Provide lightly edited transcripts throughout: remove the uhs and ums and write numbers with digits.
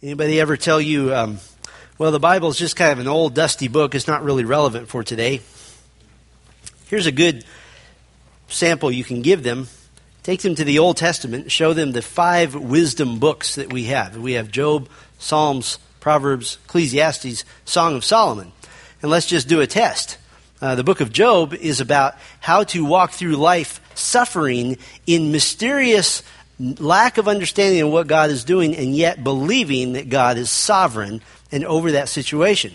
Anybody ever tell you, well, the Bible is just kind of an old, dusty book. It's not really relevant for today. Here's a good sample you can give them. Take them to the Old Testament. Show them the 5 wisdom books that we have. We have Job, Psalms, Proverbs, Ecclesiastes, Song of Solomon. And let's just do a test. The book of Job is about how to walk through life suffering in mysterious lack of understanding of what God is doing, and yet believing that God is sovereign and over that situation.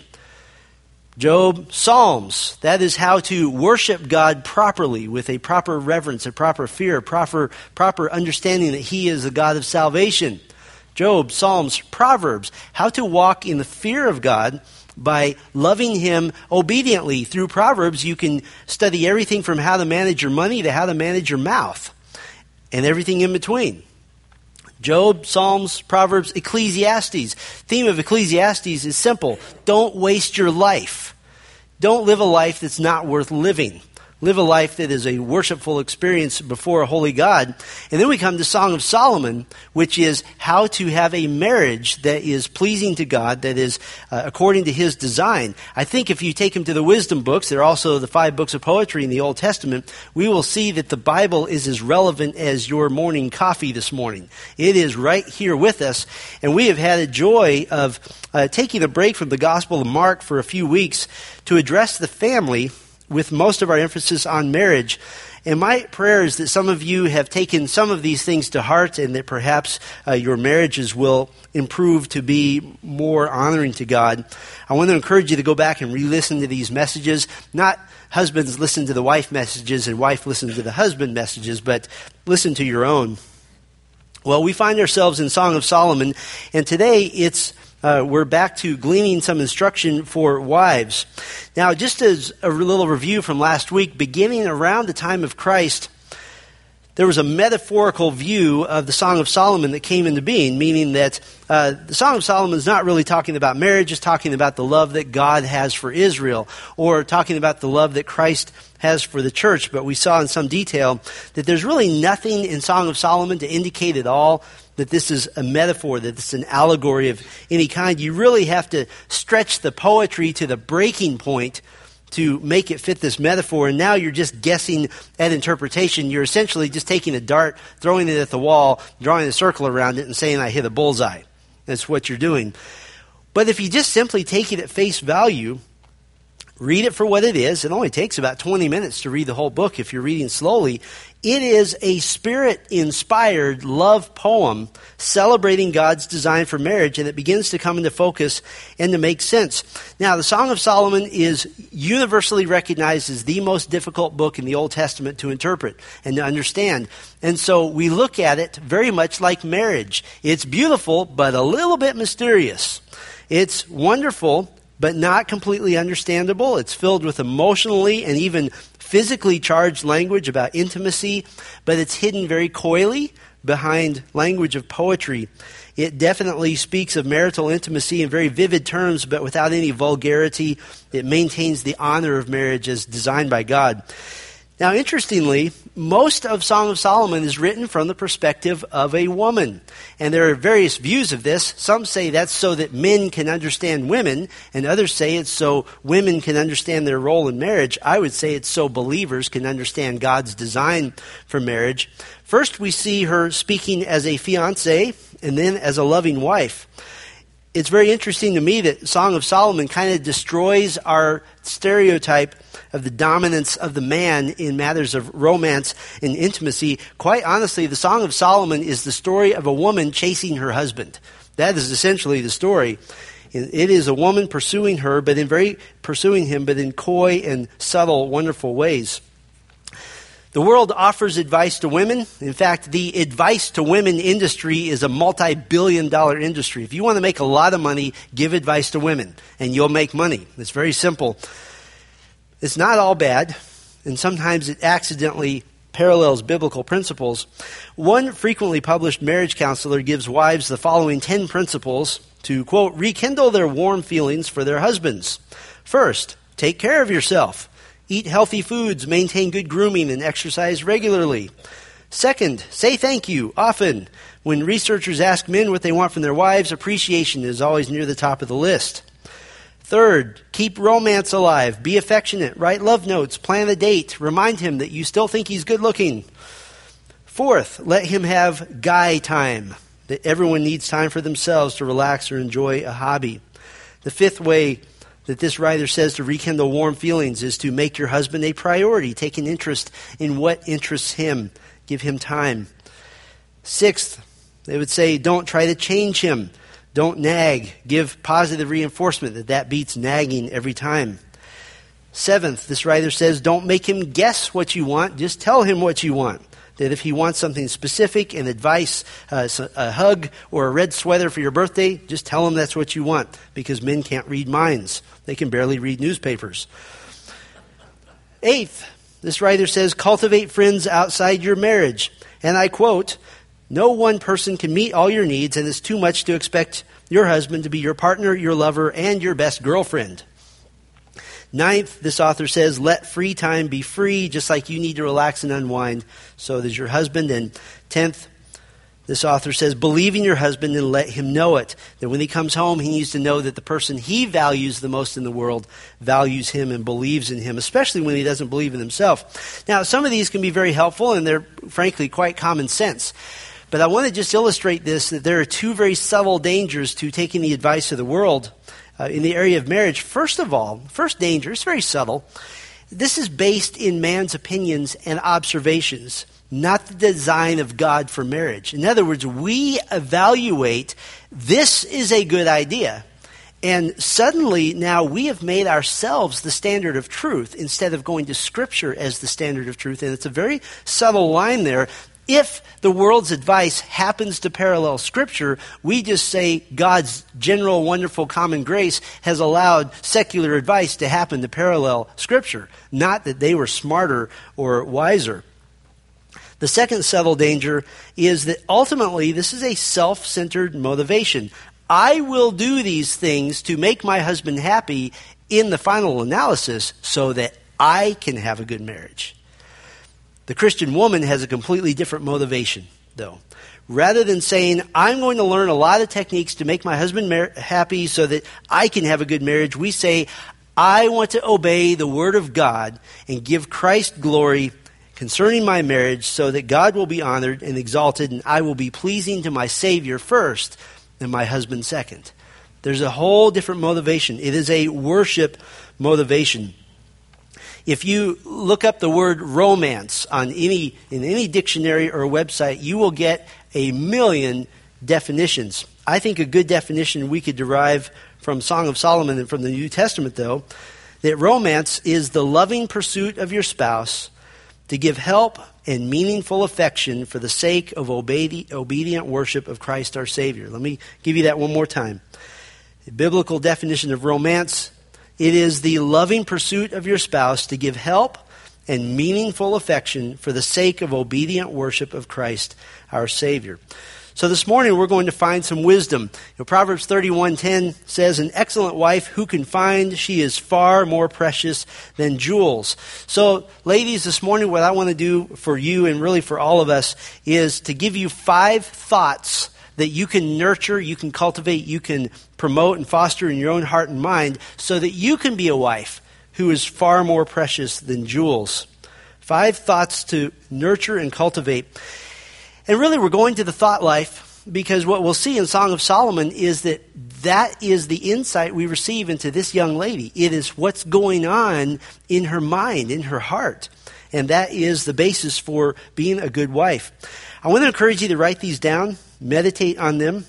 Job, Psalms, that is how to worship God properly with a proper reverence, a proper fear, proper understanding that He is the God of salvation. Job, Psalms, Proverbs, how to walk in the fear of God by loving Him obediently. Through Proverbs, you can study everything from how to manage your money to how to manage your mouth, and everything in between. Job, Psalms, Proverbs, Ecclesiastes. Theme of Ecclesiastes is simple. Don't waste your life. Don't live a life that's not worth living. Live a life that is a worshipful experience before a holy God. And then we come to Song of Solomon, which is how to have a marriage that is pleasing to God, that is according to His design. I think if you take them to the wisdom books, they're also the 5 books of poetry in the Old Testament, we will see that the Bible is as relevant as your morning coffee this morning. It is right here with us, and we have had a joy of taking a break from the Gospel of Mark for a few weeks to address the family, with most of our emphasis on marriage. And my prayer is that some of you have taken some of these things to heart, and that perhaps your marriages will improve to be more honoring to God. I want to encourage you to go back and re-listen to these messages. Not husbands listen to the wife messages and wife listen to the husband messages, but listen to your own. Well, we find ourselves in Song of Solomon, and today we're back to gleaning some instruction for wives. Now, just as a little review from last week, beginning around the time of Christ, there was a metaphorical view of the Song of Solomon that came into being, meaning that the Song of Solomon is not really talking about marriage, it's talking about the love that God has for Israel, or talking about the love that Christ has for the church. But we saw in some detail that there's really nothing in Song of Solomon to indicate at all that this is a metaphor, that it's an allegory of any kind. You really have to stretch the poetry to the breaking point to make it fit this metaphor, and now you're just guessing at interpretation. You're essentially just taking a dart, throwing it at the wall, drawing a circle around it, and saying, I hit a bullseye. That's what you're doing. But if you just simply take it at face value, read it for what it is. It only takes about 20 minutes to read the whole book if you're reading slowly. It is a Spirit-inspired love poem celebrating God's design for marriage, and it begins to come into focus and to make sense. Now, the Song of Solomon is universally recognized as the most difficult book in the Old Testament to interpret and to understand. And so we look at it very much like marriage. It's beautiful, but a little bit mysterious. It's wonderful, but not completely understandable. It's filled with emotionally and even physically charged language about intimacy, but it's hidden very coyly behind language of poetry. It definitely speaks of marital intimacy in very vivid terms, but without any vulgarity. It maintains the honor of marriage as designed by God. Now, interestingly, most of Song of Solomon is written from the perspective of a woman. And there are various views of this. Some say that's so that men can understand women, and others say it's so women can understand their role in marriage. I would say it's so believers can understand God's design for marriage. First, we see her speaking as a fiancée, and then as a loving wife. It's very interesting to me that Song of Solomon kind of destroys our stereotype of the dominance of the man in matters of romance and intimacy. Quite honestly, the Song of Solomon is the story of a woman chasing her husband. That is essentially the story. It is a woman pursuing him, but in coy and subtle, wonderful ways. The world offers advice to women. In fact, the advice to women industry is a multi-billion-dollar industry. If you want to make a lot of money, give advice to women, and you'll make money. It's very simple. It's not all bad, and sometimes it accidentally parallels biblical principles. One frequently published marriage counselor gives wives the following 10 principles to, quote, rekindle their warm feelings for their husbands. First, take care of yourself. Eat healthy foods, maintain good grooming, and exercise regularly. Second, say thank you often When researchers ask men what they want from their wives, appreciation is always near the top of the list. Third, keep romance alive. Be affectionate. Write love notes. Plan a date. Remind him that you still think he's good looking. Fourth, let him have guy time. That everyone needs time for themselves to relax or enjoy a hobby. The fifth way that this writer says to rekindle warm feelings is to make your husband a priority. Take an interest in what interests him. Give him time. Sixth, they would say don't try to change him. Don't nag. Give positive reinforcement that beats nagging every time. Seventh, this writer says don't make him guess what you want. Just tell him what you want. That if he wants something specific, an advice, a hug, or a red sweater for your birthday, just tell him that's what you want, because men can't read minds. They can barely read newspapers. Eighth, this writer says, cultivate friends outside your marriage. And I quote, no one person can meet all your needs, and it's too much to expect your husband to be your partner, your lover, and your best girlfriend. Ninth, this author says, let free time be free, just like you need to relax and unwind, so does your husband. And 10th, this author says, believe in your husband and let him know it. That when he comes home, he needs to know that the person he values the most in the world values him and believes in him, especially when he doesn't believe in himself. Now, some of these can be very helpful, and they're, frankly, quite common sense. But I want to just illustrate this, that there are two very subtle dangers to taking the advice of the world in the area of marriage. First of all, first danger, it's very subtle. This is based in man's opinions and observations, not the design of God for marriage. In other words, we evaluate, this is a good idea. And suddenly now we have made ourselves the standard of truth instead of going to Scripture as the standard of truth. And it's a very subtle line there. If the world's advice happens to parallel Scripture, we just say God's general, wonderful, common grace has allowed secular advice to happen to parallel Scripture, not that they were smarter or wiser. The second subtle danger is that ultimately this is a self-centered motivation. I will do these things to make my husband happy in the final analysis so that I can have a good marriage. The Christian woman has a completely different motivation, though. Rather than saying, I'm going to learn a lot of techniques to make my husband happy so that I can have a good marriage, we say, I want to obey the Word of God and give Christ glory concerning my marriage so that God will be honored and exalted and I will be pleasing to my Savior first and my husband second. There's a whole different motivation. It is a worship motivation. If you look up the word romance in any dictionary or website, you will get a million definitions. I think a good definition we could derive from Song of Solomon and from the New Testament, though, that romance is the loving pursuit of your spouse to give help and meaningful affection for the sake of obedient worship of Christ our Savior. Let me give you that one more time. The biblical definition of romance: it is the loving pursuit of your spouse to give help and meaningful affection for the sake of obedient worship of Christ our Savior. So this morning we're going to find some wisdom. Proverbs 31:10 says, an excellent wife who can find, she is far more precious than jewels. So ladies, this morning what I want to do for you and really for all of us is to give you 5 thoughts that you can nurture, you can cultivate, you can promote and foster in your own heart and mind so that you can be a wife who is far more precious than jewels. 5 thoughts to nurture and cultivate. And really we're going to the thought life because what we'll see in Song of Solomon is that is the insight we receive into this young lady. It is what's going on in her mind, in her heart. And that is the basis for being a good wife. I want to encourage you to write these down, meditate on them,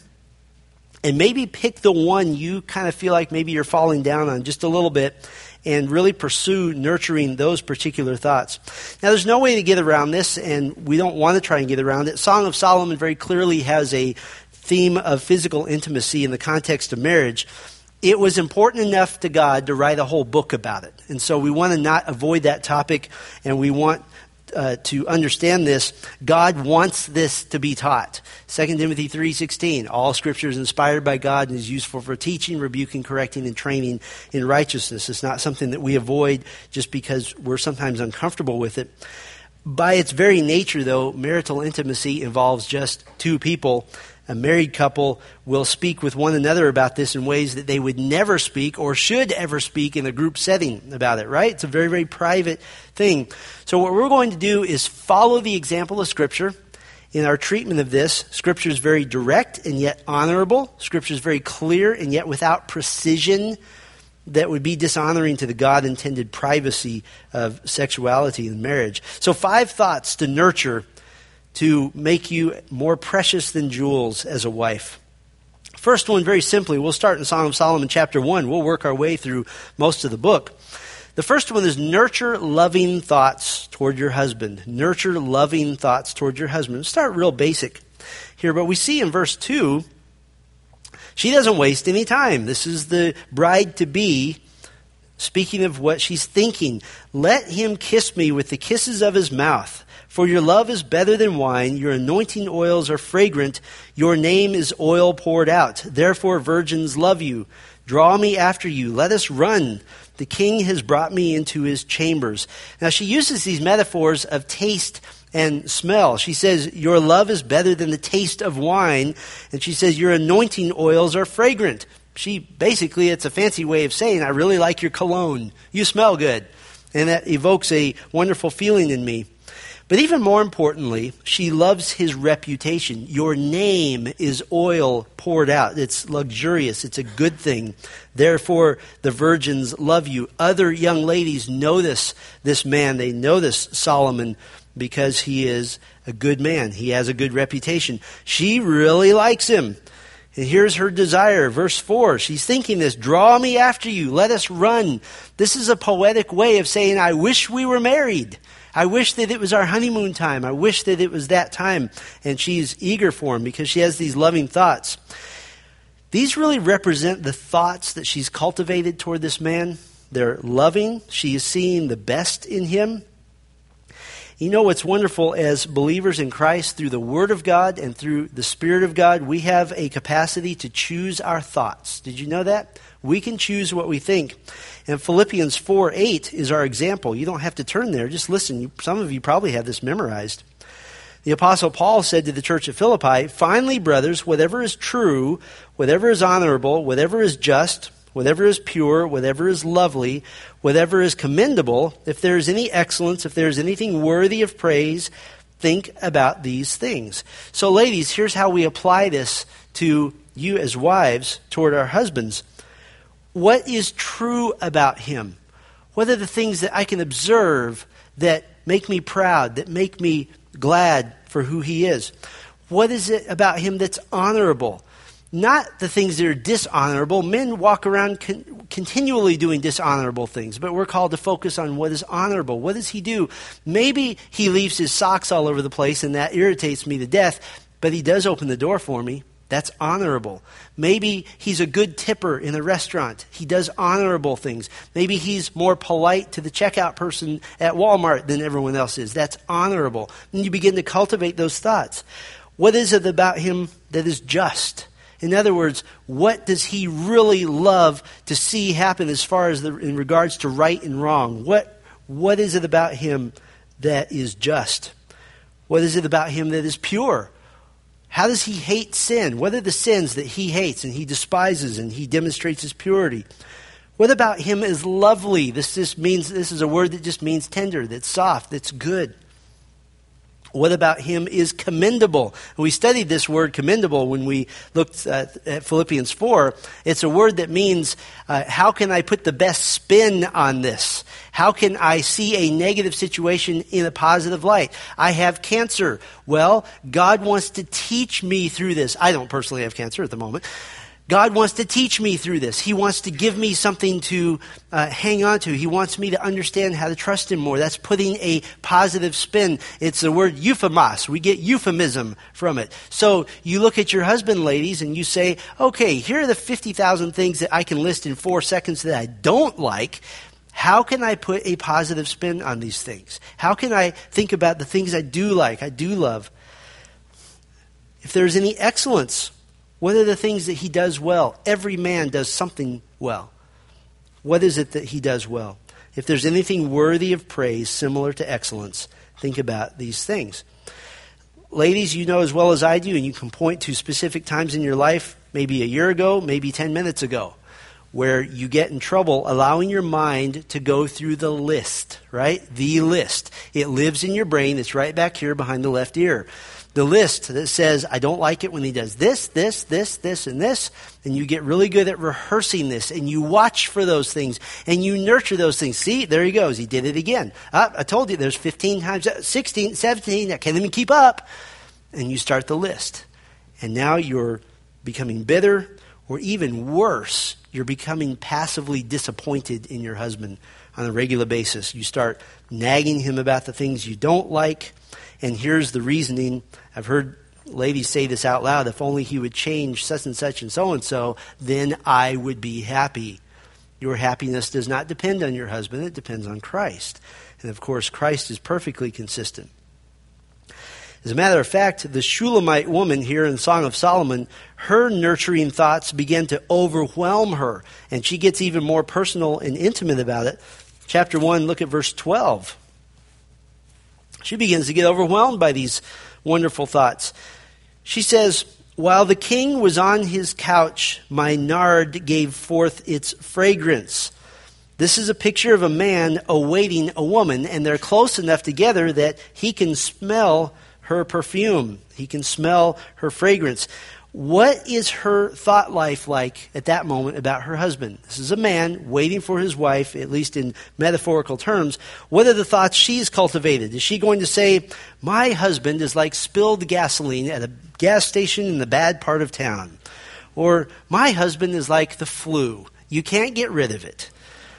and maybe pick the one you kind of feel like maybe you're falling down on just a little bit and really pursue nurturing those particular thoughts. Now, there's no way to get around this, and we don't want to try and get around it. Song of Solomon very clearly has a theme of physical intimacy in the context of marriage. It was important enough to God to write a whole book about it. And so we want to not avoid that topic, and we want to understand this. God wants this to be taught. 2 Timothy 3:16, all Scripture is inspired by God and is useful for teaching, rebuking, correcting, and training in righteousness. It's not something that we avoid just because we're sometimes uncomfortable with it. By its very nature, though, marital intimacy involves just two people. A married couple will speak with one another about this in ways that they would never speak or should ever speak in a group setting about it, right? It's a very, very private thing. So what we're going to do is follow the example of Scripture in our treatment of this. Scripture is very direct and yet honorable. Scripture is very clear and yet without precision that would be dishonoring to the God-intended privacy of sexuality in marriage. So 5 thoughts to nurture to make you more precious than jewels as a wife. First one, very simply, we'll start in Song of Solomon chapter 1. We'll work our way through most of the book. The first one is nurture loving thoughts toward your husband. Nurture loving thoughts toward your husband. We'll start real basic here, but we see in verse 2, she doesn't waste any time. This is the bride-to-be speaking of what she's thinking. Let him kiss me with the kisses of his mouth. For your love is better than wine. Your anointing oils are fragrant. Your name is oil poured out. Therefore virgins love you. Draw me after you. Let us run. The king has brought me into his chambers. Now she uses these metaphors of taste and smell. She says, your love is better than the taste of wine. And she says, your anointing oils are fragrant. Basically, it's a fancy way of saying, I really like your cologne. You smell good. And that evokes a wonderful feeling in me. But even more importantly, she loves his reputation. Your name is oil poured out. It's luxurious. It's a good thing. Therefore, the virgins love you. Other young ladies notice this man. They notice Solomon because he is a good man. He has a good reputation. She really likes him. And here's her desire. Verse 4, she's thinking this, draw me after you. Let us run. This is a poetic way of saying, I wish we were married. I wish that it was our honeymoon time. I wish that it was that time. And she's eager for him because she has these loving thoughts. These really represent the thoughts that she's cultivated toward this man. They're loving. She is seeing the best in him. You know what's wonderful as believers in Christ, through the Word of God and through the Spirit of God, we have a capacity to choose our thoughts. Did you know that? We can choose what we think. And Philippians 4:8 is our example. You don't have to turn there. Just listen. Some of you probably have this memorized. The Apostle Paul said to the church at Philippi, finally, brothers, whatever is true, whatever is honorable, whatever is just, whatever is pure, whatever is lovely, whatever is commendable, if there is any excellence, if there is anything worthy of praise, think about these things. So ladies, here's how we apply this to you as wives toward our husbands. What is true about him? What are the things that I can observe that make me proud, that make me glad for who he is? What is it about him that's honorable? Not the things that are dishonorable. Men walk around continually doing dishonorable things, but we're called to focus on what is honorable. What does he do? Maybe he leaves his socks all over the place and that irritates me to death, but he does open the door for me. That's honorable. Maybe he's a good tipper in a restaurant. He does honorable things. Maybe he's more polite to the checkout person at Walmart than everyone else is. That's honorable. And you begin to cultivate those thoughts. What is it about him that is just? In other words, what does he really love to see happen as far as in regards to right and wrong? What is it about him that is just? What is it about him that is pure? How does he hate sin? What are the sins that he hates and he despises and he demonstrates his purity? What about him is lovely? This is a word that just means tender, that's soft, that's good. What about him is commendable? We studied this word commendable when we looked at Philippians 4. It's a word that means, how can I put the best spin on this? How can I see a negative situation in a positive light? I have cancer. Well, God wants to teach me through this. I don't personally have cancer at the moment. God wants to teach me through this. He wants to give me something to hang on to. He wants me to understand how to trust him more. That's putting a positive spin. It's the word euphemos. We get euphemism from it. So you look at your husband, ladies, and you say, okay, here are the 50,000 things that I can list in 4 seconds that I don't like. How can I put a positive spin on these things? How can I think about the things I do like, I do love? If there's any excellence, what are the things that he does well? Every man does something well. What is it that he does well? If there's anything worthy of praise, similar to excellence, think about these things. Ladies, you know as well as I do, and you can point to specific times in your life, maybe a year ago, maybe 10 minutes ago, where you get in trouble allowing your mind to go through the list, right? The list. It lives in your brain. It's right back here behind the left ear. The list that says, I don't like it when he does this, this, this, this, and this. And you get really good at rehearsing this. And you watch for those things. And you nurture those things. See, there he goes. He did it again. I told you there's 15 times, 16, 17. I can't even keep up. And you start the list. And now you're becoming bitter, or even worse, you're becoming passively disappointed in your husband on a regular basis. You start nagging him about the things you don't like. And here's the reasoning. I've heard ladies say this out loud. If only he would change such and so, then I would be happy. Your happiness does not depend on your husband. It depends on Christ. And of course, Christ is perfectly consistent. As a matter of fact, the Shulamite woman here in Song of Solomon, her nurturing thoughts begin to overwhelm her. And she gets even more personal and intimate about it. Chapter 1, look at verse 12. She begins to get overwhelmed by these wonderful thoughts. She says, while the king was on his couch, my nard gave forth its fragrance. This is a picture of a man awaiting a woman, and they're close enough together that he can smell her perfume. He can smell her fragrance. What is her thought life like at that moment about her husband? This is a man waiting for his wife, at least in metaphorical terms. What are the thoughts she's cultivated? Is she going to say, my husband is like spilled gasoline at a gas station in the bad part of town? Or, my husband is like the flu. You can't get rid of it.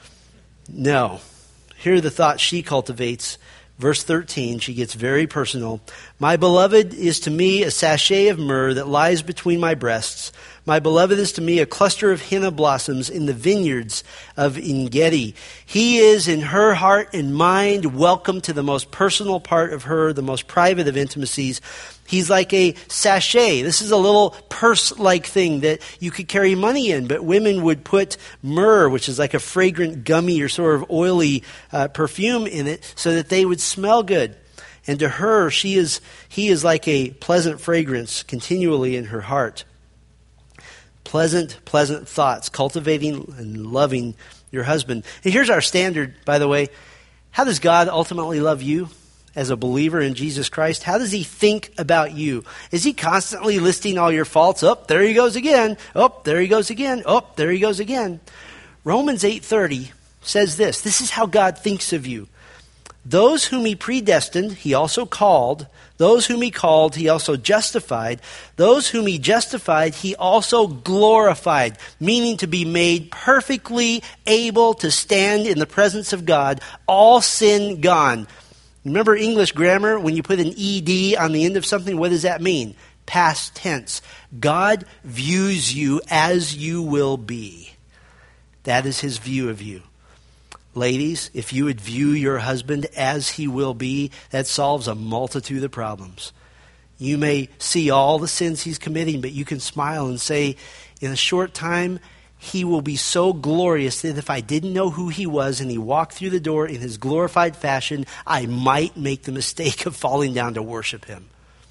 No. Here are the thoughts she cultivates. Verse 13, she gets very personal. My beloved is to me a sachet of myrrh that lies between my breasts. My beloved is to me a cluster of henna blossoms in the vineyards of En-gedi. He is in her heart and mind welcome to the most personal part of her, the most private of intimacies. He's like a sachet. This is a little purse-like thing that you could carry money in, but women would put myrrh, which is like a fragrant gummy or sort of oily perfume in it, so that they would smell good. And to her, he is like a pleasant fragrance continually in her heart. Pleasant thoughts, cultivating and loving your husband. And here's our standard, by the way. How does God ultimately love you? As a believer in Jesus Christ, how does he think about you? Is he constantly listing all your faults? Oh, there he goes again. Oh, there he goes again. Oh, there he goes again. Romans 8:30 says this. This is how God thinks of you. Those whom he predestined, he also called. Those whom he called, he also justified. Those whom he justified, he also glorified, meaning to be made perfectly able to stand in the presence of God, all sin gone. Remember English grammar? When you put an ed on the end of something, what does that mean? Past tense. God views you as you will be. That is his view of you. Ladies, if you would view your husband as he will be, that solves a multitude of problems. You may see all the sins he's committing, but you can smile and say, in a short time, he will be so glorious that if I didn't know who he was and he walked through the door in his glorified fashion, I might make the mistake of falling down to worship him.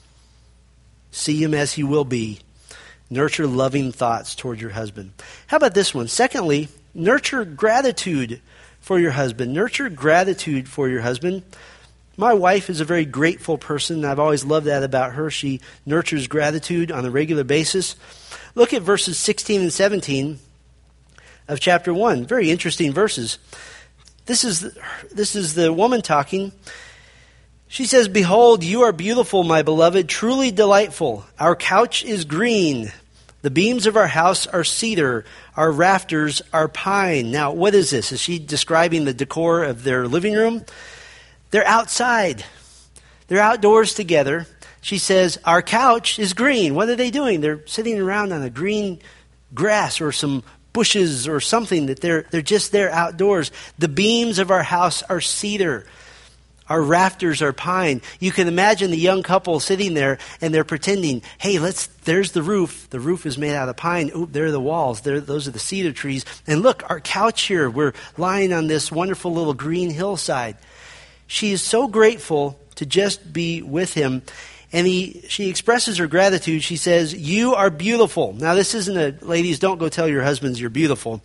See him as he will be. Nurture loving thoughts toward your husband. How about this one? Secondly, nurture gratitude for your husband. Nurture gratitude for your husband. My wife is a very grateful person. I've always loved that about her. She nurtures gratitude on a regular basis. Look at verses 16 and 17 of chapter 1. Very interesting verses. This is the woman talking. She says, behold, you are beautiful, my beloved, truly delightful. Our couch is green. The beams of our house are cedar. Our rafters are pine. Now, what is this? Is she describing the decor of their living room? They're outside. They're outdoors together. She says, our couch is green. What are they doing? They're sitting around on a green grass or some bushes or something that they're just there outdoors. The beams of our house are cedar. Our rafters are pine. You can imagine the young couple sitting there and they're pretending, hey, there's the roof. The roof is made out of pine. Oop, there are the walls. Those are the cedar trees. And look, our couch here. We're lying on this wonderful little green hillside. she is so grateful to just be with him. And she expresses her gratitude. She says, "You are beautiful." Now, this isn't ladies, don't go tell your husbands you're beautiful.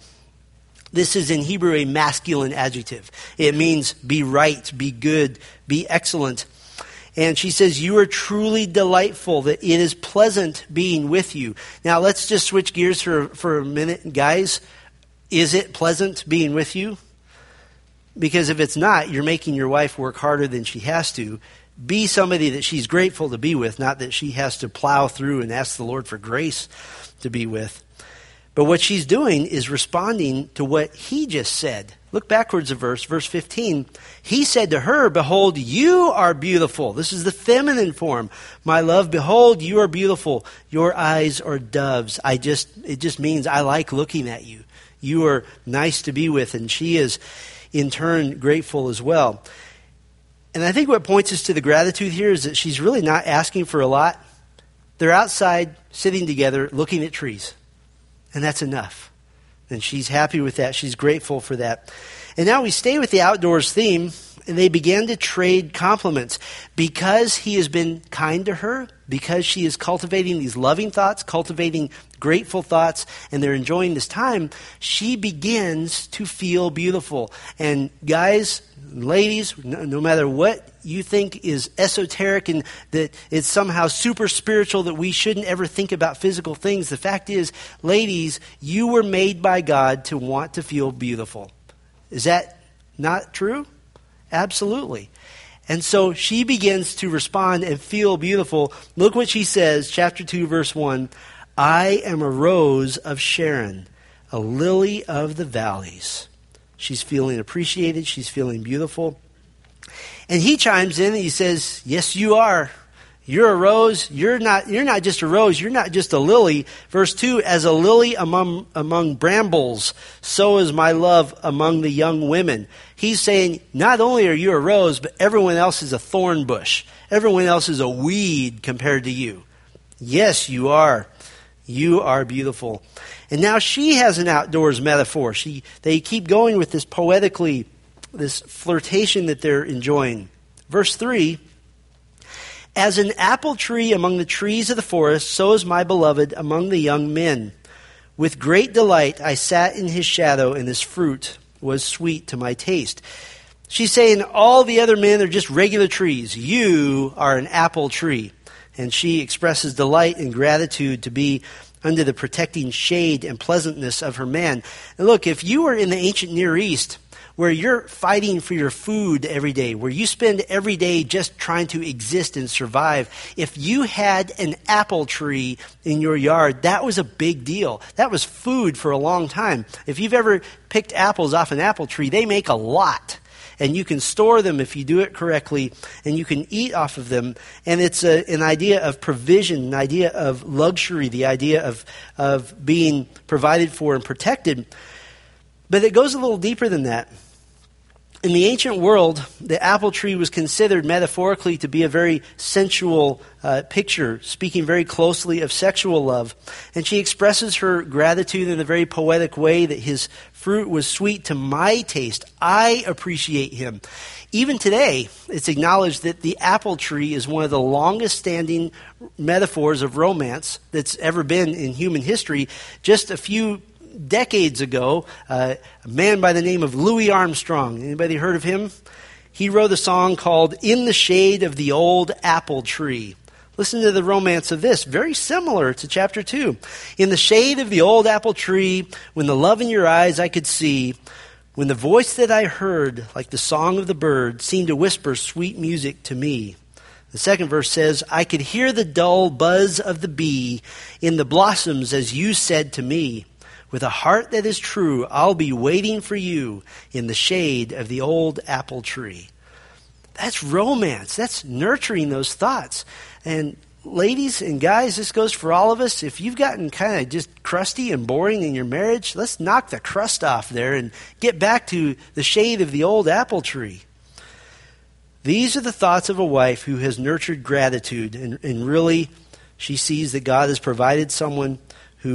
This is in Hebrew a masculine adjective. It means be right, be good, be excellent. And she says, "You are truly delightful, that it is pleasant being with you." Now, let's just switch gears for a minute. Guys, is it pleasant being with you? Because if it's not, you're making your wife work harder than she has to. Be somebody that she's grateful to be with, not that she has to plow through and ask the Lord for grace to be with. But what she's doing is responding to what he just said. Look backwards a verse 15. He said to her, "Behold, you are beautiful." This is the feminine form. "My love, behold, you are beautiful. Your eyes are doves." It just means I like looking at you. You are nice to be with, and she is in turn grateful as well. And I think what points us to the gratitude here is that she's really not asking for a lot. They're outside sitting together looking at trees. And that's enough. And she's happy with that. She's grateful for that. And now we stay with the outdoors theme, and they begin to trade compliments. Because he has been kind to her, because she is cultivating these loving thoughts, cultivating grateful thoughts, and they're enjoying this time, she begins to feel beautiful. And guys, ladies, no matter what you think is esoteric and that it's somehow super spiritual, that we shouldn't ever think about physical things, the fact is, ladies, you were made by God to want to feel beautiful. Is that not true? Absolutely. And so she begins to respond and feel beautiful. Look what she says, chapter 2, verse 1. "I am a rose of Sharon, a lily of the valleys." She's feeling appreciated. She's feeling beautiful. And he chimes in and he says, "Yes, you are. You're a rose. You're not just a rose. You're not just a lily." Verse 2, "As a lily among brambles, so is my love among the young women." He's saying, not only are you a rose, but everyone else is a thorn bush. Everyone else is a weed compared to you. Yes, you are. You are beautiful. And now she has an outdoors metaphor. They keep going with this poetically, this flirtation that they're enjoying. Verse 3, "As an apple tree among the trees of the forest, so is my beloved among the young men. With great delight I sat in his shadow, and his fruit was sweet to my taste." She's saying all the other men are just regular trees. You are an apple tree. And she expresses delight and gratitude to be under the protecting shade and pleasantness of her man. And look, if you were in the ancient Near East, where you're fighting for your food every day, where you spend every day just trying to exist and survive, if you had an apple tree in your yard, that was a big deal. That was food for a long time. If you've ever picked apples off an apple tree, they make a lot. And you can store them if you do it correctly, and you can eat off of them. And it's an idea of provision, an idea of luxury, the idea of being provided for and protected. But it goes a little deeper than that. In the ancient world, the apple tree was considered metaphorically to be a very sensual picture, speaking very closely of sexual love. And she expresses her gratitude in a very poetic way that his fruit was sweet to my taste. I appreciate him. Even today, it's acknowledged that the apple tree is one of the longest standing metaphors of romance that's ever been in human history. Just a few decades ago, a man by the name of Louis Armstrong. Anybody heard of him? He wrote a song called "In the Shade of the Old Apple Tree." Listen to the romance of this, very similar to chapter 2. "In the shade of the old apple tree, when the love in your eyes I could see, when the voice that I heard, like the song of the bird, seemed to whisper sweet music to me." The second verse says, "I could hear the dull buzz of the bee in the blossoms as you said to me, with a heart that is true, I'll be waiting for you in the shade of the old apple tree." That's romance. That's nurturing those thoughts. And ladies and guys, this goes for all of us. If you've gotten kind of just crusty and boring in your marriage, let's knock the crust off there and get back to the shade of the old apple tree. These are the thoughts of a wife who has nurtured gratitude, and really she sees that God has provided someone who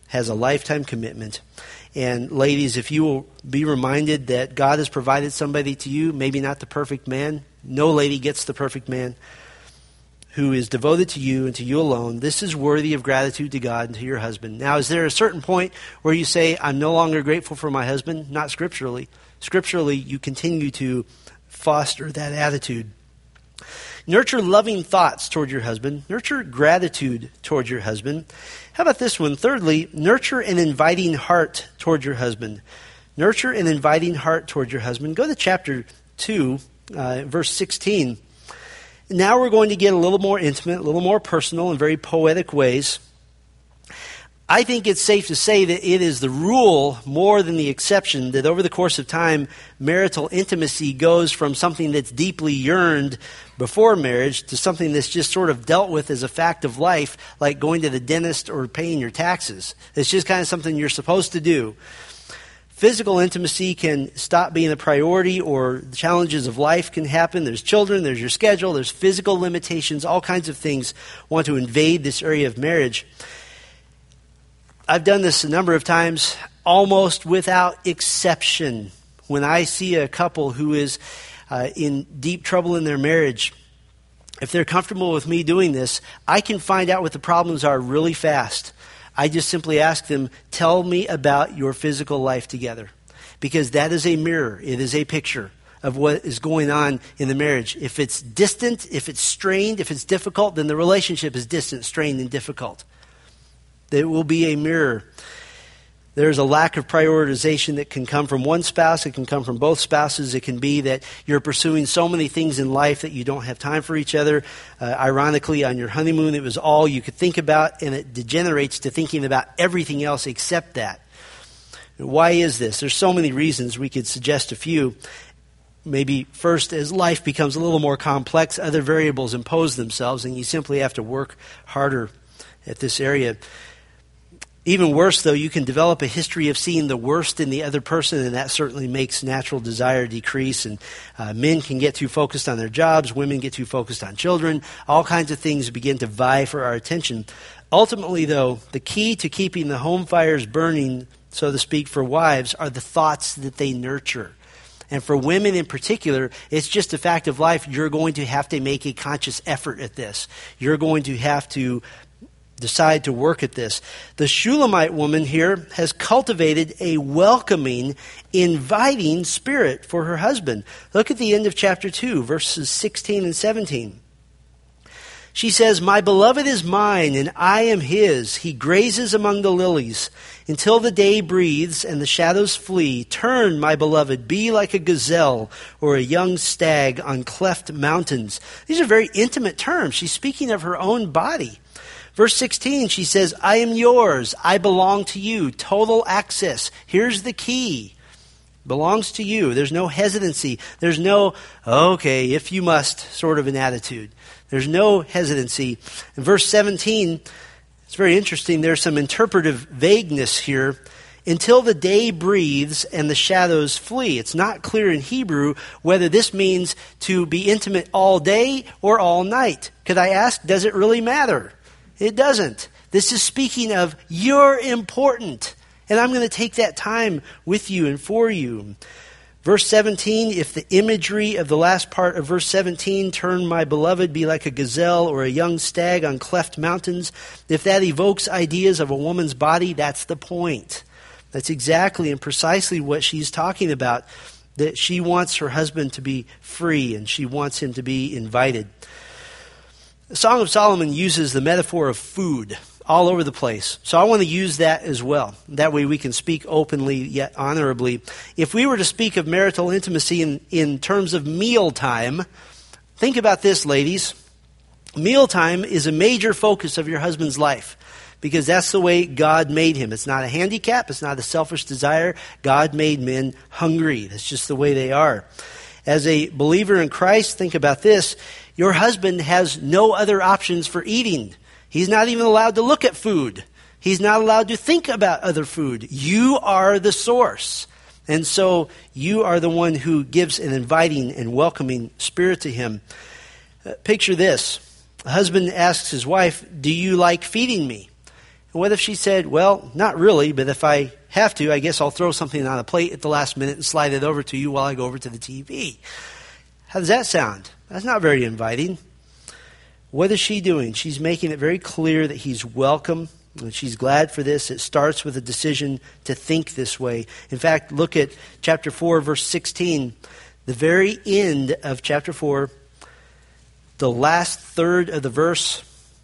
has a lifetime commitment. And ladies, if you will be reminded that God has provided somebody to you, maybe not the perfect man, no lady gets the perfect man, who is devoted to you and to you alone, this is worthy of gratitude to God and to your husband. Now, is there a certain point where you say, I'm no longer grateful for my husband? Not scripturally. Scripturally, you continue to foster that attitude. Nurture loving thoughts toward your husband. Nurture gratitude toward your husband. How about this one? Thirdly, nurture an inviting heart toward your husband. Nurture an inviting heart toward your husband. Go to chapter 2, verse 16. Now we're going to get a little more intimate, a little more personal in very poetic ways. I think it's safe to say that it is the rule more than the exception that over the course of time, marital intimacy goes from something that's deeply yearned before marriage to something that's just sort of dealt with as a fact of life, like going to the dentist or paying your taxes. It's just kind of something you're supposed to do. Physical intimacy can stop being a priority, or the challenges of life can happen. There's children, there's your schedule, there's physical limitations, all kinds of things want to invade this area of marriage. I've done this a number of times, almost without exception. When I see a couple who is in deep trouble in their marriage, if they're comfortable with me doing this, I can find out what the problems are really fast. I just simply ask them, tell me about your physical life together. Because that is a mirror. It is a picture of what is going on in the marriage. If it's distant, if it's strained, if it's difficult, then the relationship is distant, strained, and difficult. There will be a mirror. There's a lack of prioritization that can come from one spouse. It can come from both spouses. It can be that you're pursuing so many things in life that you don't have time for each other. Ironically, on your honeymoon, it was all you could think about, and it degenerates to thinking about everything else except that. Why is this? There's so many reasons. We could suggest a few. Maybe first, as life becomes a little more complex, other variables impose themselves, and you simply have to work harder at this area. Even worse, though, you can develop a history of seeing the worst in the other person, and that certainly makes natural desire decrease. And men can get too focused on their jobs. Women get too focused on children. All kinds of things begin to vie for our attention. Ultimately, though, the key to keeping the home fires burning, so to speak, for wives are the thoughts that they nurture. And for women in particular, it's just a fact of life. You're going to have to make a conscious effort at this. You're going to have to decide to work at this. The Shulamite woman here has cultivated a welcoming, inviting spirit for her husband. Look at the end of chapter 2, verses 16 and 17. She says, "My beloved is mine, and I am his. He grazes among the lilies. Until the day breathes and the shadows flee, turn, my beloved, be like a gazelle or a young stag on cleft mountains." These are very intimate terms. She's speaking of her own body. Verse 16, she says, "I am yours. I belong to you." Total access. Here's the key. Belongs to you. There's no hesitancy. There's no, okay, if you must, sort of an attitude. There's no hesitancy. In verse 17, it's very interesting. There's some interpretive vagueness here. Until the day breathes and the shadows flee. It's not clear in Hebrew whether this means to be intimate all day or all night. Could I ask, does it really matter? It doesn't. This is speaking of you're important, and I'm going to take that time with you and for you. Verse 17, if the imagery of the last part of verse 17, turn my beloved, be like a gazelle or a young stag on cleft mountains, if that evokes ideas of a woman's body, that's the point. That's exactly and precisely what she's talking about, that she wants her husband to be free and she wants him to be invited. The Song of Solomon uses the metaphor of food all over the place. So I want to use that as well. That way we can speak openly yet honorably. If we were to speak of marital intimacy in terms of mealtime, think about this, ladies. Mealtime is a major focus of your husband's life because that's the way God made him. It's not a handicap. It's not a selfish desire. God made men hungry. That's just the way they are. As a believer in Christ, think about this. Your husband has no other options for eating. He's not even allowed to look at food. He's not allowed to think about other food. You are the source. And so you are the one who gives an inviting and welcoming spirit to him. Picture this. A husband asks his wife, "Do you like feeding me?" And what if she said, well, not really, but if I have to, I guess I'll throw something on a plate at the last minute and slide it over to you while I go over to the TV. How does that sound? That's not very inviting. What is she doing? She's making it very clear that he's welcome, and she's glad for this. It starts with a decision to think this way. In fact, look at chapter 4, verse 16. The very end of chapter 4, the last third of the verse,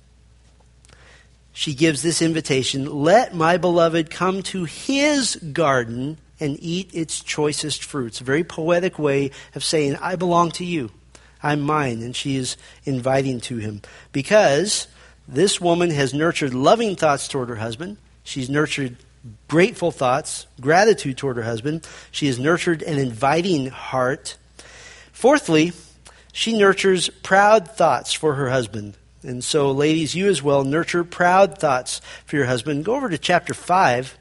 she gives this invitation: let my beloved come to his garden and eat its choicest fruits. A very poetic way of saying, I belong to you. I'm mine. And she is inviting to him. Because this woman has nurtured loving thoughts toward her husband. She's nurtured grateful thoughts, gratitude toward her husband. She has nurtured an inviting heart. Fourthly, she nurtures proud thoughts for her husband. And so, ladies, you as well, nurture proud thoughts for your husband. Go over to chapter 5.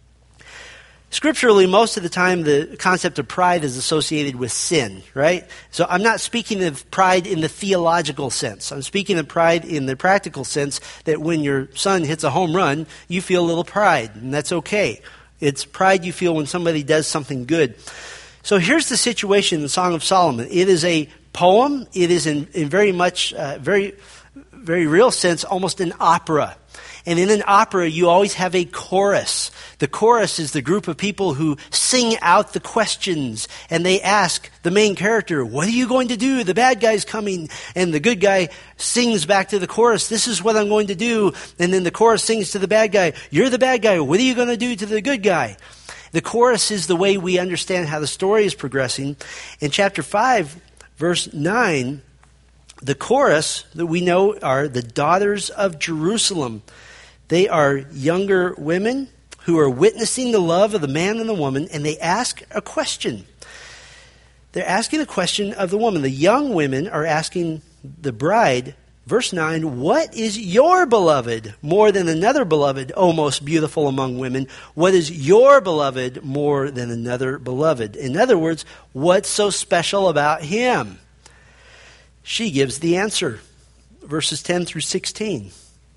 Scripturally, most of the time, the concept of pride is associated with sin, right? So I'm not speaking of pride in the theological sense. I'm speaking of pride in the practical sense that when your son hits a home run, you feel a little pride, and that's okay. It's pride you feel when somebody does something good. So here's the situation in the Song of Solomon. It is a poem. It is in very much, very real sense, almost an opera. And in an opera, you always have a chorus. The chorus is the group of people who sing out the questions, and they ask the main character, what are you going to do? The bad guy's coming. And the good guy sings back to the chorus, this is what I'm going to do. And then the chorus sings to the bad guy, you're the bad guy. What are you going to do to the good guy? The chorus is the way we understand how the story is progressing. In chapter 5, verse 9, the chorus that we know are the daughters of Jerusalem. They are younger women who are witnessing the love of the man and the woman, and they ask a question. They're asking a question of the woman. The young women are asking the bride, verse 9, what is your beloved more than another beloved, O most beautiful among women? What is your beloved more than another beloved? In other words, what's so special about him? She gives the answer, verses 10 through 16.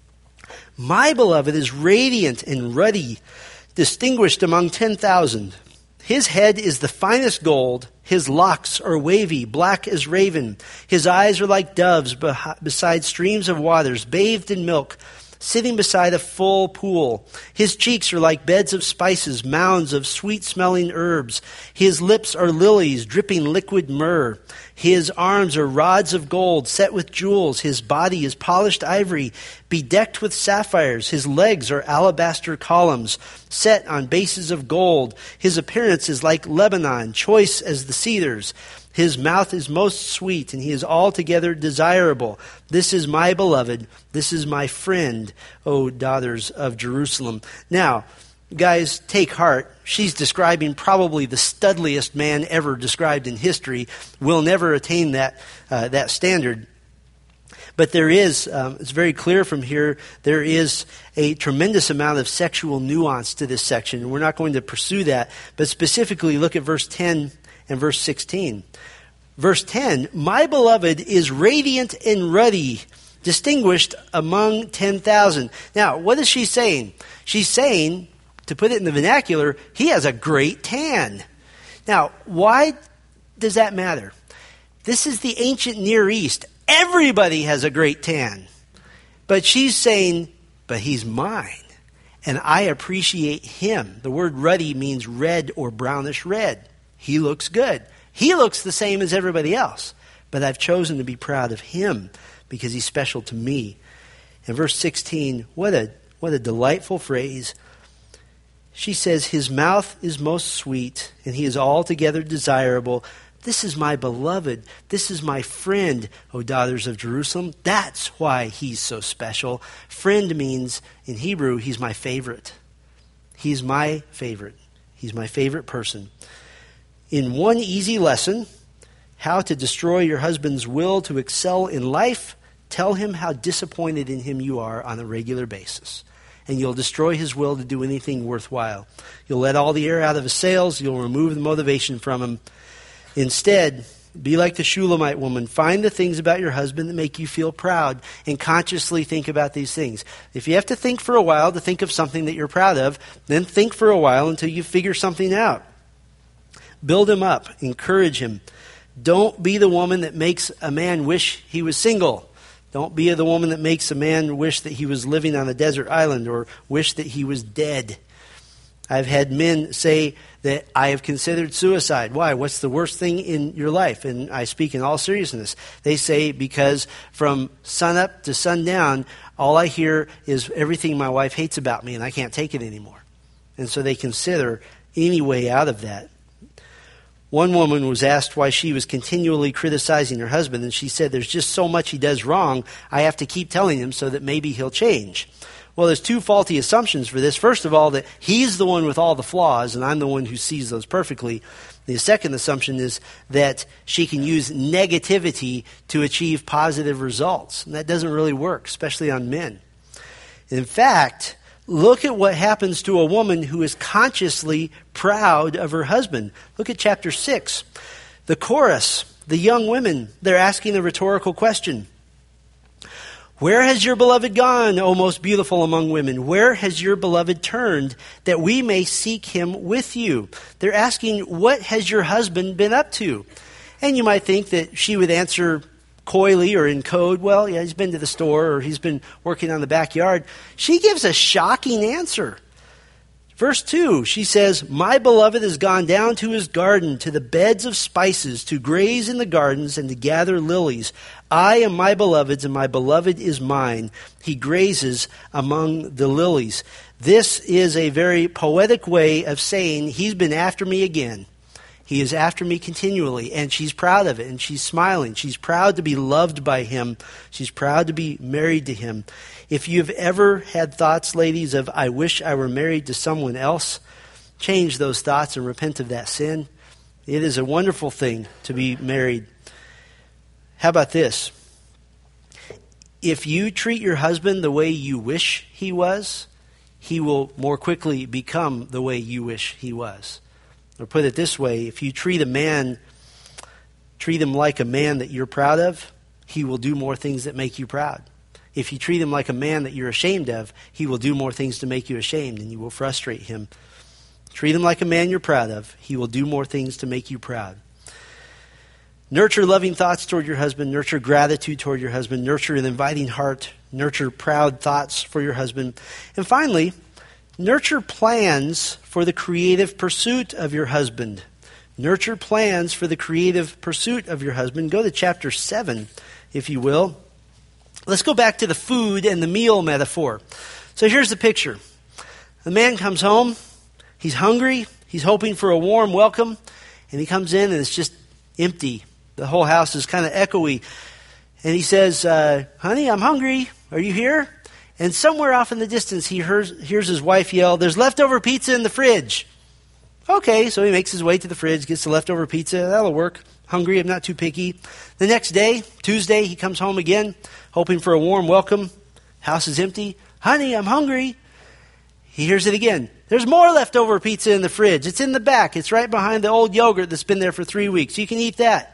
My beloved is radiant and ruddy, distinguished among 10,000. His head is the finest gold. His locks are wavy, black as raven. His eyes are like doves beside streams of waters, bathed in milk, sitting beside a full pool. His cheeks are like beds of spices, mounds of sweet-smelling herbs. His lips are lilies, dripping liquid myrrh. His arms are rods of gold, set with jewels. His body is polished ivory, bedecked with sapphires. His legs are alabaster columns, set on bases of gold. His appearance is like Lebanon, choice as the cedars. His mouth is most sweet, and he is altogether desirable. This is my beloved. This is my friend, O daughters of Jerusalem. Now, guys, take heart. She's describing probably the studliest man ever described in history. We'll never attain that standard. But there is, it's very clear from here, there is a tremendous amount of sexual nuance to this section. We're not going to pursue that. But specifically, look at verse 10 and verse 16. Verse 10, my beloved is radiant and ruddy, distinguished among 10,000. Now, what is she saying? She's saying, to put it in the vernacular, he has a great tan. Now, why does that matter? This is the ancient Near East. Everybody has a great tan. But she's saying, but he's mine, and I appreciate him. The word ruddy means red or brownish red. He looks good. He looks the same as everybody else. But I've chosen to be proud of him because he's special to me. And verse 16, what a delightful phrase. She says, his mouth is most sweet, and he is altogether desirable. This is my beloved. This is my friend, O daughters of Jerusalem. That's why he's so special. Friend means, in Hebrew, he's my favorite. He's my favorite. He's my favorite person. In one easy lesson, how to destroy your husband's will to excel in life, tell him how disappointed in him you are on a regular basis. And you'll destroy his will to do anything worthwhile. You'll let all the air out of his sails. You'll remove the motivation from him. Instead, Be like the Shulamite woman. Find the things about your husband that make you feel proud and consciously think about these things. If you have to think for a while to think of something that you're proud of, then think for a while until you figure something out. Build him up. Encourage him. Don't be the woman that makes a man wish he was single. Don't be the woman that makes a man wish that he was living on a desert island or wish that he was dead. I've had men say that I have considered suicide. Why? What's the worst thing in your life? And I speak in all seriousness. They say because from sunup to sundown, all I hear is everything my wife hates about me and I can't take it anymore. And so they consider any way out of that. One woman was asked why she was continually criticizing her husband, and she said, there's just so much he does wrong, I have to keep telling him so that maybe he'll change. Well, there's two faulty assumptions for this. First of all, that he's the one with all the flaws, and I'm the one who sees those perfectly. The second assumption is that she can use negativity to achieve positive results. And that doesn't really work, especially on men. In fact, look at what happens to a woman who is consciously proud of her husband. Look at chapter 6. The chorus, the young women, they're asking a rhetorical question. Where has your beloved gone, O most beautiful among women? Where has your beloved turned, that we may seek him with you? They're asking, what has your husband been up to? And you might think that she would answer coyly or in code, well, yeah, he's been to the store or he's been working on the backyard. She gives a shocking answer. Verse 2, she says, my beloved has gone down to his garden, to the beds of spices, to graze in the gardens and to gather lilies. I am my beloved's, and my beloved is mine. He grazes among the lilies. This is a very poetic way of saying he's been after me again. He is after me continually, and she's proud of it, and she's smiling. She's proud to be loved by him. She's proud to be married to him. If you've ever had thoughts, ladies, of I wish I were married to someone else, change those thoughts and repent of that sin. It is a wonderful thing to be married. How about this? If you treat your husband the way you wish he was, he will more quickly become the way you wish he was. Or put it this way, if you treat him like a man that you're proud of, he will do more things that make you proud. If you treat him like a man that you're ashamed of, he will do more things to make you ashamed, and you will frustrate him. Treat him like a man you're proud of. He will do more things to make you proud. Nurture loving thoughts toward your husband. Nurture gratitude toward your husband. Nurture an inviting heart. Nurture proud thoughts for your husband. And finally, nurture plans for the creative pursuit of your husband. Nurture plans for the creative pursuit of your husband. Go to chapter 7, if you will. Let's go back to the food and the meal metaphor. So here's the picture. The man comes home. He's hungry. He's hoping for a warm welcome. And he comes in and it's just empty. The whole house is kind of echoey. And he says, honey, I'm hungry. Are you here? And somewhere off in the distance, he hears his wife yell, there's leftover pizza in the fridge. Okay, so he makes his way to the fridge, gets the leftover pizza. That'll work. Hungry, I'm not too picky. The next day, Tuesday, he comes home again, hoping for a warm welcome. House is empty. Honey, I'm hungry. He hears it again. There's more leftover pizza in the fridge. It's in the back. It's right behind the old yogurt that's been there for 3 weeks. You can eat that.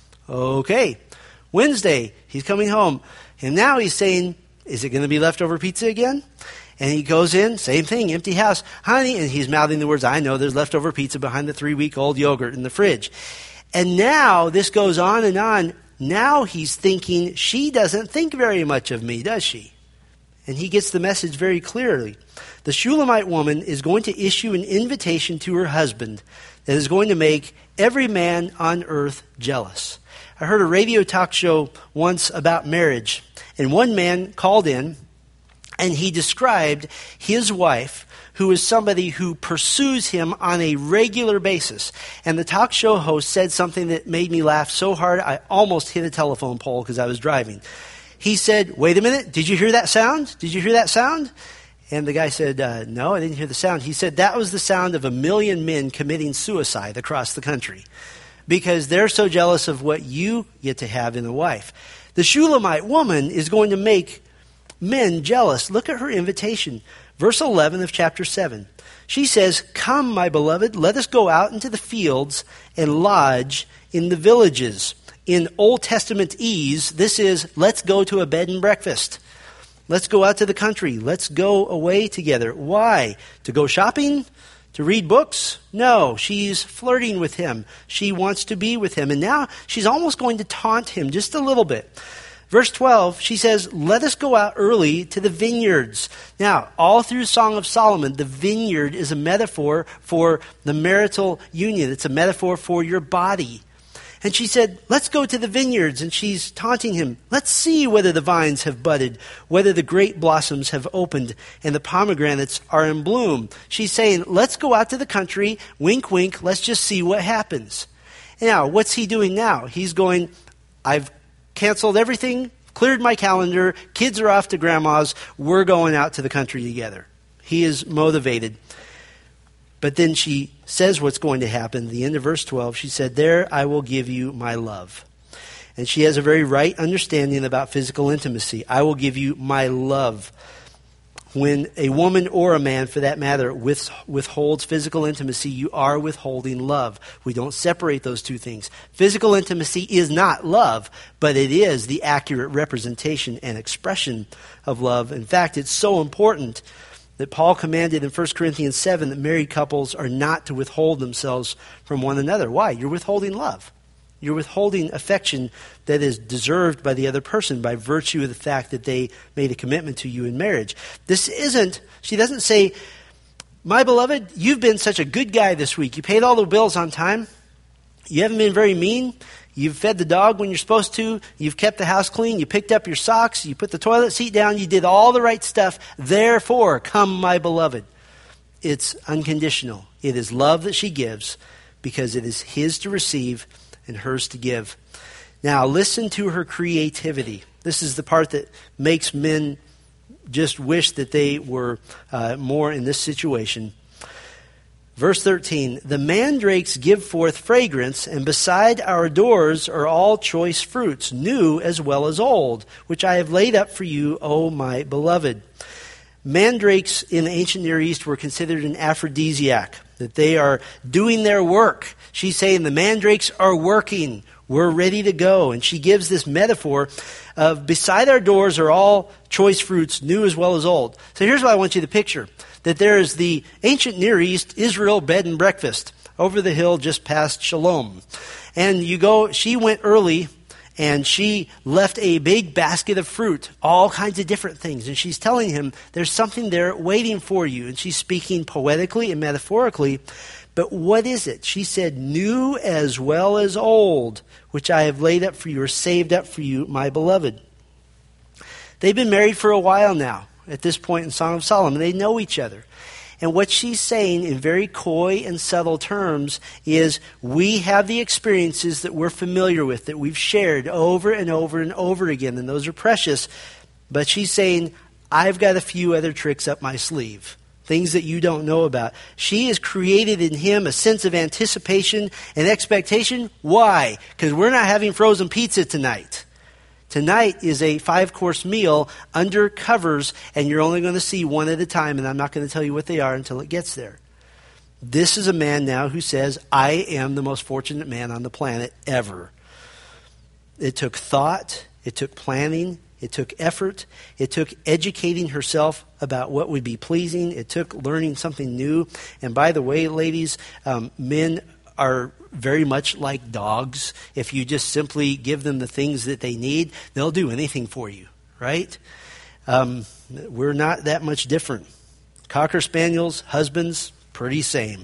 Okay. Wednesday, he's coming home. And now he's saying, is it going to be leftover pizza again? And he goes in, same thing, empty house. Honey, and he's mouthing the words, I know there's leftover pizza behind the 3-week-old yogurt in the fridge. And now this goes on and on. Now he's thinking, she doesn't think very much of me, does she? And he gets the message very clearly. The Shulamite woman is going to issue an invitation to her husband that is going to make every man on earth jealous. I heard a radio talk show once about marriage, and one man called in, and he described his wife, who is somebody who pursues him on a regular basis. And the talk show host said something that made me laugh so hard I almost hit a telephone pole because I was driving. He said, wait a minute, did you hear that sound? Did you hear that sound? And the guy said, no, I didn't hear the sound. He said, that was the sound of 1 million men committing suicide across the country because they're so jealous of what you get to have in a wife. The Shulamite woman is going to make men jealous. Look at her invitation. Verse 11 of chapter 7. She says, "Come, my beloved, let us go out into the fields and lodge in the villages." In Old Testamentese, this is, let's go to a bed and breakfast. Let's go out to the country. Let's go away together. Why? To go shopping? To read books? No, she's flirting with him. She wants to be with him. And now she's almost going to taunt him just a little bit. Verse 12, she says, "Let us go out early to the vineyards." Now, all through Song of Solomon, the vineyard is a metaphor for the marital union. It's a metaphor for your body. And she said, "Let's go to the vineyards." And she's taunting him. "Let's see whether the vines have budded, whether the grape blossoms have opened, and the pomegranates are in bloom." She's saying, let's go out to the country, wink, wink, let's just see what happens. Now, what's he doing now? He's going, I've canceled everything, cleared my calendar, kids are off to grandma's, we're going out to the country together. He is motivated. But then she says what's going to happen. At the end of verse 12, she said, "There I will give you my love." And she has a very right understanding about physical intimacy. I will give you my love. When a woman or a man, for that matter, withholds physical intimacy, you are withholding love. We don't separate those two things. Physical intimacy is not love, but it is the accurate representation and expression of love. In fact, it's so important that Paul commanded in 1 Corinthians 7 that married couples are not to withhold themselves from one another. Why? You're withholding love. You're withholding affection that is deserved by the other person by virtue of the fact that they made a commitment to you in marriage. She doesn't say, "My beloved, you've been such a good guy this week. You paid all the bills on time. You haven't been very mean. You've fed the dog when you're supposed to. You've kept the house clean. You picked up your socks. You put the toilet seat down. You did all the right stuff. Therefore, come, my beloved." It's unconditional. It is love that she gives because it is his to receive and hers to give. Now, listen to her creativity. This is the part that makes men just wish that they were more in this situation. Verse 13, "The mandrakes give forth fragrance, and beside our doors are all choice fruits, new as well as old, which I have laid up for you, O my beloved." Mandrakes in the ancient Near East were considered an aphrodisiac, that they are doing their work. She's saying the mandrakes are working. We're ready to go. And she gives this metaphor of beside our doors are all choice fruits, new as well as old. So here's what I want you to picture. That there is the ancient Near East, Israel bed and breakfast, over the hill just past Shalom. And she went early, and she left a big basket of fruit, all kinds of different things. And she's telling him, there's something there waiting for you. And she's speaking poetically and metaphorically. But what is it? She said, new as well as old, which I have laid up for you, or saved up for you, my beloved. They've been married for a while now, at this point in Song of Solomon. They know each other. And what she's saying in very coy and subtle terms is we have the experiences that we're familiar with, that we've shared over and over and over again, and those are precious. But she's saying, I've got a few other tricks up my sleeve, things that you don't know about. She has created in him a sense of anticipation and expectation. Why? Because we're not having frozen pizza tonight. Tonight is a 5-course meal under covers, and you're only going to see one at a time, and I'm not going to tell you what they are until it gets there. This is a man now who says, I am the most fortunate man on the planet ever. It took thought, it took planning, it took effort, it took educating herself about what would be pleasing, it took learning something new. And by the way, ladies, men are very much like dogs. If you just simply give them the things that they need, they'll do anything for you, right? We're not that much different. Cocker spaniels, husbands, pretty same.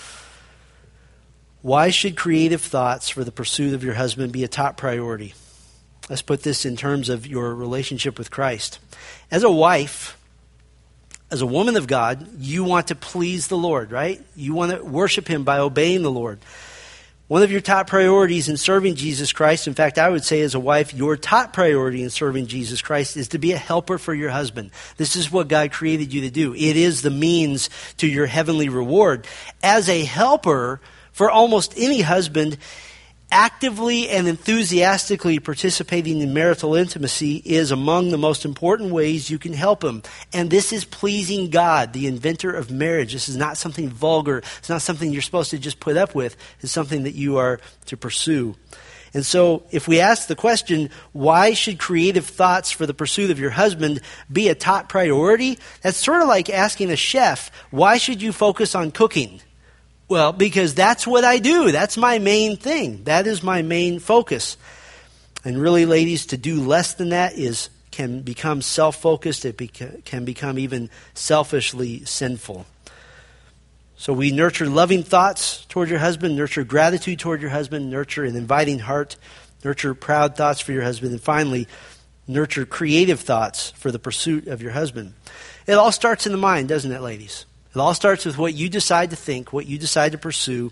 Why should creative thoughts for the pursuit of your husband be a top priority? Let's put this in terms of your relationship with Christ. As a wife, as a woman of God, you want to please the Lord, right? You want to worship him by obeying the Lord. One of your top priorities in serving Jesus Christ, in fact, I would say as a wife, your top priority in serving Jesus Christ is to be a helper for your husband. This is what God created you to do. It is the means to your heavenly reward. As a helper for almost any husband, Actively and enthusiastically participating in marital intimacy is among the most important ways you can help him. And this is pleasing God, the inventor of marriage. This is not something vulgar. It's not something you're supposed to just put up with. It's something that you are to pursue. And so if we ask the question, why should creative thoughts for the pursuit of your husband be a top priority? That's sort of like asking a chef, why should you focus on cooking? Well, because that's what I do. That's my main thing. That is my main focus. And really, ladies, to do less than that can become self-focused. It can become even selfishly sinful. So we nurture loving thoughts toward your husband, nurture gratitude toward your husband, nurture an inviting heart, nurture proud thoughts for your husband, and finally, nurture creative thoughts for the pursuit of your husband. It all starts in the mind, doesn't it, ladies? It all starts with what you decide to think, what you decide to pursue.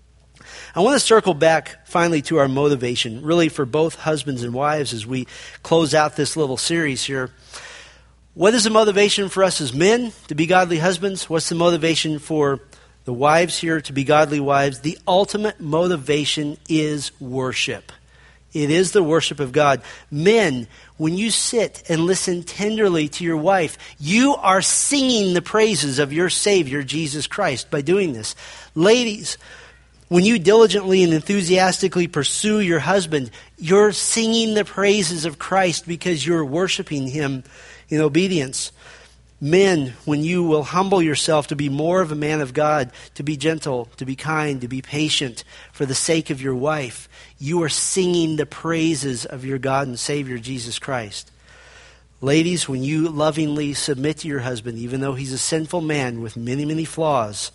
I want to circle back finally to our motivation, really for both husbands and wives as we close out this little series here. What is the motivation for us as men to be godly husbands? What's the motivation for the wives here to be godly wives? The ultimate motivation is worship. It is the worship of God. Men, when you sit and listen tenderly to your wife, you are singing the praises of your Savior, Jesus Christ, by doing this. Ladies, when you diligently and enthusiastically pursue your husband, you're singing the praises of Christ because you're worshiping him in obedience. Men, when you will humble yourself to be more of a man of God, to be gentle, to be kind, to be patient for the sake of your wife, you are singing the praises of your God and Savior, Jesus Christ. Ladies, when you lovingly submit to your husband, even though he's a sinful man with many, many flaws,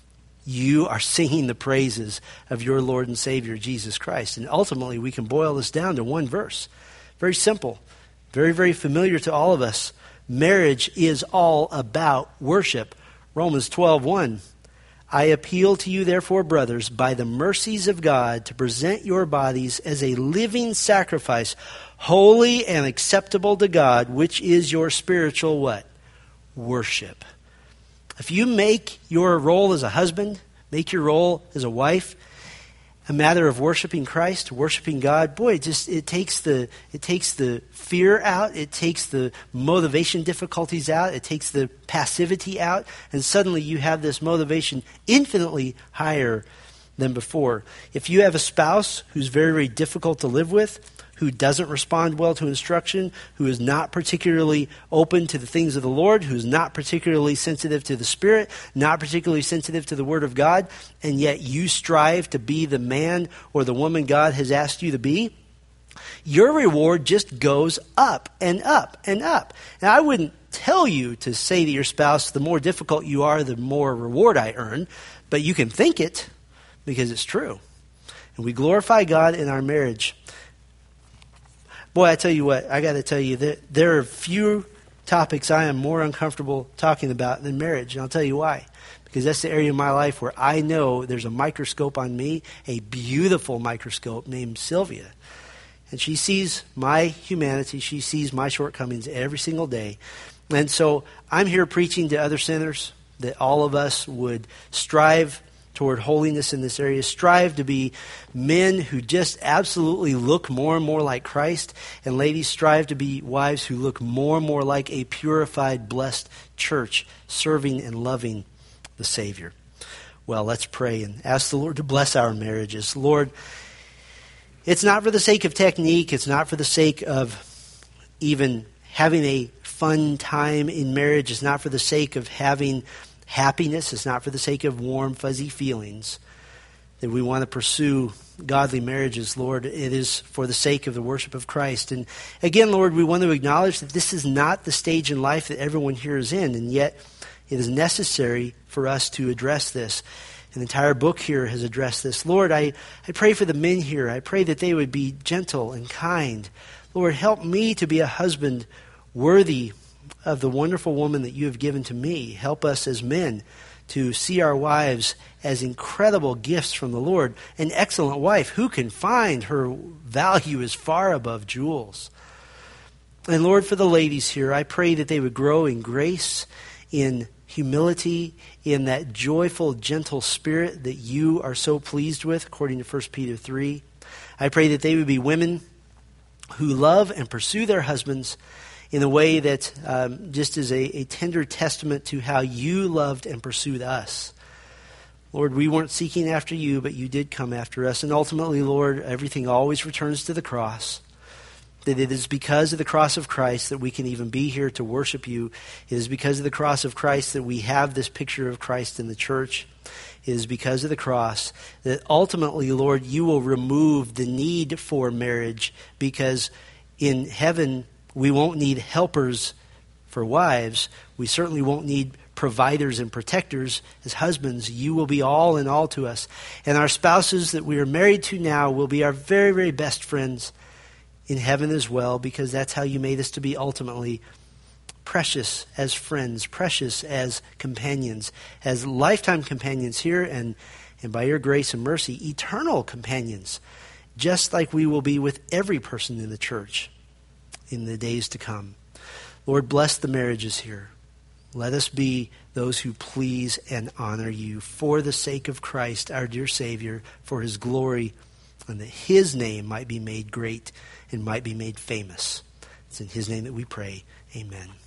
you are singing the praises of your Lord and Savior, Jesus Christ. And ultimately, we can boil this down to one verse. Very simple, very, very familiar to all of us. Marriage is all about worship. Romans 12:1. I appeal to you, therefore, brothers, by the mercies of God, to present your bodies as a living sacrifice, holy and acceptable to God, which is your spiritual what? Worship. If you make your role as a husband, make your role as a wife, a matter of worshiping Christ, worshiping God, boy, it takes the fear out, it takes the motivation difficulties out, it takes the passivity out, and suddenly you have this motivation infinitely higher than before. If you have a spouse who's very, very difficult to live with, who doesn't respond well to instruction, who is not particularly open to the things of the Lord, who's not particularly sensitive to the Spirit, not particularly sensitive to the Word of God, and yet you strive to be the man or the woman God has asked you to be, your reward just goes up and up and up. Now, I wouldn't tell you to say to your spouse, the more difficult you are, the more reward I earn, but you can think it because it's true. And we glorify God in our marriage. Boy, I tell you what, I got to tell you that there are few topics I am more uncomfortable talking about than marriage. And I'll tell you why. Because that's the area of my life where I know there's a microscope on me, a beautiful microscope named Sylvia. And she sees my humanity. She sees my shortcomings every single day. And so I'm here preaching to other sinners that all of us would strive toward holiness in this area, strive to be men who just absolutely look more and more like Christ, and ladies, strive to be wives who look more and more like a purified, blessed church, serving and loving the Savior. Well, let's pray and ask the Lord to bless our marriages. Lord, it's not for the sake of technique, it's not for the sake of even having a fun time in marriage, it's not for the sake of having happiness, it's not for the sake of warm, fuzzy feelings that we want to pursue godly marriages, Lord. It is for the sake of the worship of Christ. And again, Lord, we want to acknowledge that this is not the stage in life that everyone here is in, and yet it is necessary for us to address this. An entire book here has addressed this. Lord, I pray for the men here. I pray that they would be gentle and kind. Lord, help me to be a husband worthy of the wonderful woman that you have given to me. Help us as men to see our wives as incredible gifts from the Lord. An excellent wife, who can find? Her value is far above jewels. And Lord, for the ladies here, I pray that they would grow in grace, in humility, in that joyful, gentle spirit that you are so pleased with, according to 1 Peter 3. I pray that they would be women who love and pursue their husbands in a way that just is a tender testament to how you loved and pursued us. Lord, we weren't seeking after you, but you did come after us. And ultimately, Lord, everything always returns to the cross. That it is because of the cross of Christ that we can even be here to worship you. It is because of the cross of Christ that we have this picture of Christ in the church. It is because of the cross that ultimately, Lord, you will remove the need for marriage, because in heaven we won't need helpers for wives. We certainly won't need providers and protectors as husbands. You will be all in all to us. And our spouses that we are married to now will be our very, very best friends in heaven as well, because that's how you made us to be ultimately precious as friends, precious as companions, as lifetime companions here, and by your grace and mercy, eternal companions, just like we will be with every person in the church in the days to come. Lord, bless the marriages here. Let us be those who please and honor you for the sake of Christ, our dear Savior, for his glory, and that his name might be made great and might be made famous. It's in his name that we pray. Amen.